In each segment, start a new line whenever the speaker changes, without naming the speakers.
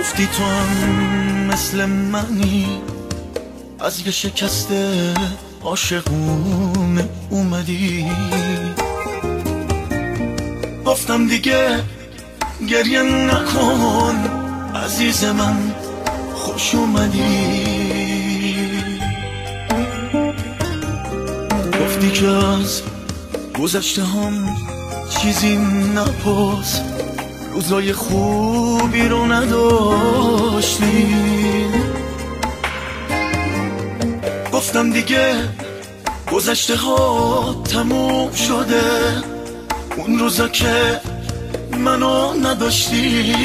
گفتی تو هم مثل منی، از یه شکسته عاشقونه اومدی. گفتم دیگه گریه نکن عزیز من، خوش اومدی. گفتی که از گذشته هم چیزی نپرس، روزای خوبی رو نداشتی. گفتم دیگه گذشته ها تموم شده، اون روزا که منو نداشتی.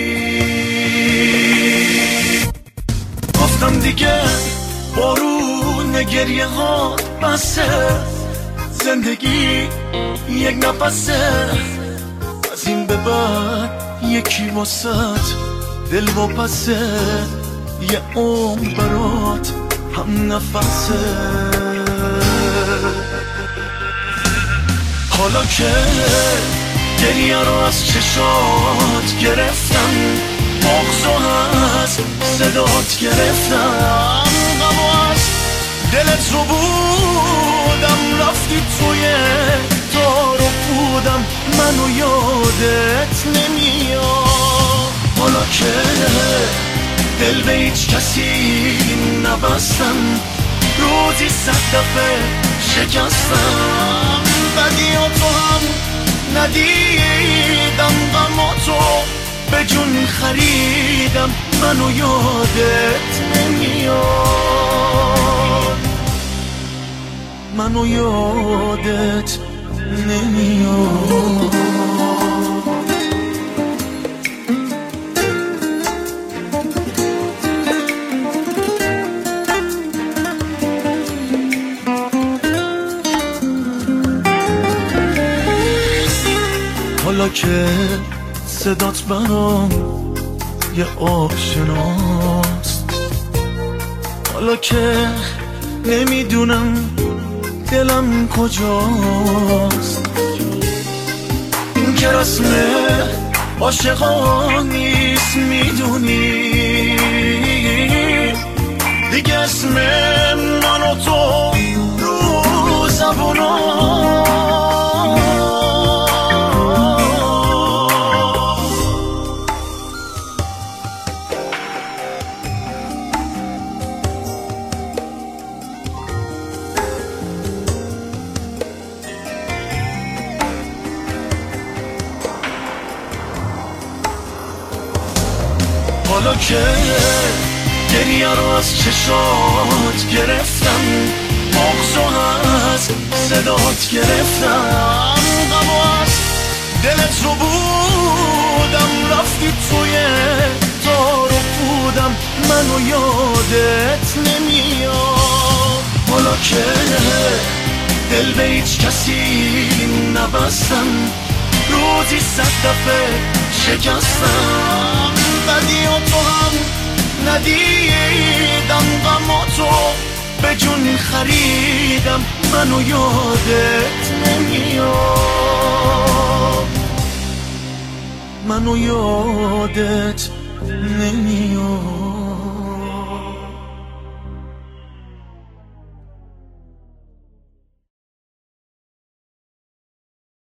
گفتم دیگه بارون گریه ها بسه، زندگی یک نفسه، از این به بعد یکی واسط دل و پسه، یه عمر برات هم نفسه. حالا که گریه رو از چشات گرفتم، مغزو از صدات گرفتم، غم از دلت رو بودم، رفتی توی تار و پودم، منو یادت نمیاد. حالا که دل به هیچ کسی نبستم، روزی 100 دفعه شکستم، بدی و تو هم ندیدم، غم و تو به جون خریدم، منو یادت نمیاد، منو یادت نمیاد. حالا که صدات برام یه آشناست، حالا که نمیدونم دلم کجاست، این که رسم عاشقا نیست میدونی، دیگه اسم من و تو رو زبونا. حالا که گریه رو از چشات گرفتم، مغزو از صدات گرفتم، غم از دلت رو بودم، رفتی توی تار و پودم، منو یادت نمیاد. حالا که دل به هیچ کسی نبستم، روزی 100 دفعه شکستم، بدی و تو هم ندیدم، غم و تو به جون خریدم، منو یادت نمیاد، منو یادت نمیاد.